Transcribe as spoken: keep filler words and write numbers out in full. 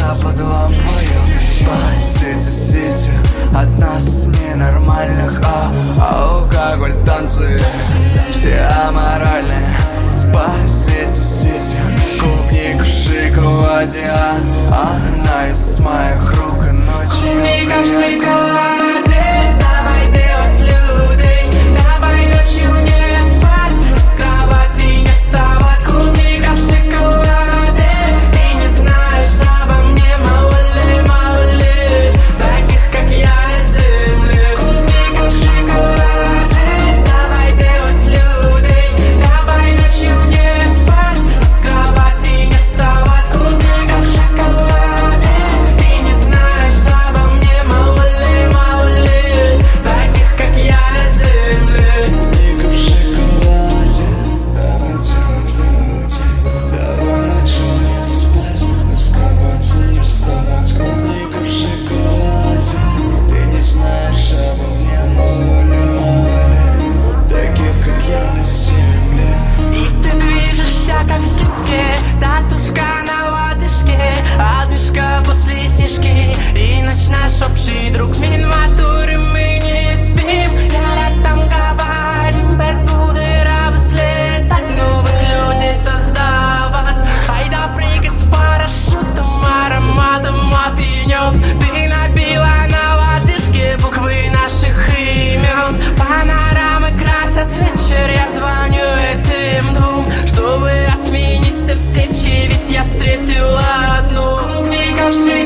под лампою. Спасите сити от нас ненормальных, а алкоголь, танцы, все аморальные. Спасите сити, клубник в шоколаде, а она из моих рук и ночью. Клубника в шоколаде, давай делать людей, давай ночью не спать, с кровати не вставать. Клубника в шоколаде, ты не знаешь обо мне, мало ли, мало ли таких, как я, на земле. Клубника в шоколаде, давай делать людей, давай ночью не спать, с кровати не вставать. Клубника в шоколаде, ты не знаешь обо мне, мало ли, мало ли таких, как я, на земле. Клубника в шоколаде, давай делать людей, давай ночью не спать, с кровати не вставать. Клубника в шоколаде, ты не знаешь обо мне, мало ли, мало ли таких, как я, на земле. И ты движешься, как в кипке, татушка на лодыжке, одышка после снежки, и ночь наш общий друг. Минматуры мы не спим, рядом говорим, без будера слетать, новых людей создавать. Айда прыгать с парашютом, ароматом опьянён. Ты набила на лодыжке буквы наших имен. Панорамы красят вечер, я звоню этим двум, чтобы отменить все встречи, ведь я встретила одну. Клубника в